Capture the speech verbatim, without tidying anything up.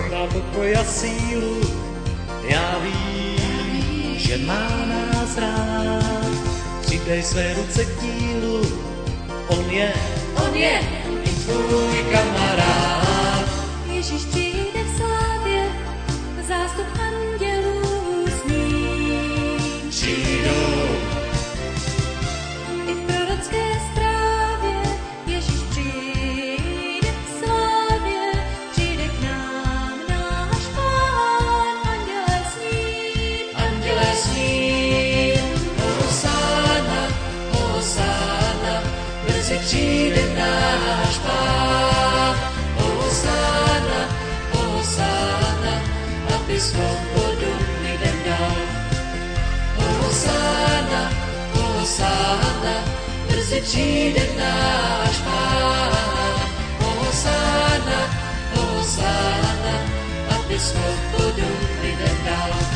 dá pokoj a sílu. Já vím, že má nás rád. Přidej své ruce k dílu. On je, On je i tvůj kamarád. Ježíš přijde v slávě, zástup andělů s ním. Přijdou I v prorocké zprávě Ježíš přijde v slávě, přijde k nám náš Pán, anděle s ním, anděle s ním. Hosána, hosána, brzy přijde náš Pán. Hosána, hosána, aby svobodu lidem dal. Hosána, hosána, brzy přijde náš Pán. Hosána, hosána, aby svobodu lidem dal.